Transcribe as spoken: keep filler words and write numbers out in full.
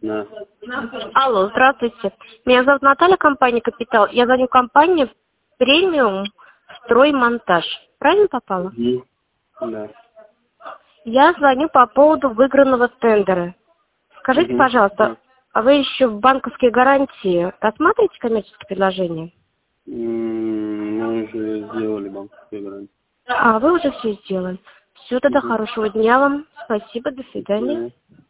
Да. Алло, здравствуйте. Меня зовут Наталья, компания «Капитал». Я звоню компании «Премиум Строймонтаж». Правильно попала? Угу. Да. Я звоню по поводу выигранного тендера. Скажите, Угу. пожалуйста, Да. а вы еще в банковские гарантии рассматриваете коммерческие предложения? М, Мы уже сделали банковские гарантии. А, вы уже все сделали. Все, тогда Угу. хорошего дня вам. Спасибо, до свидания. До свидания.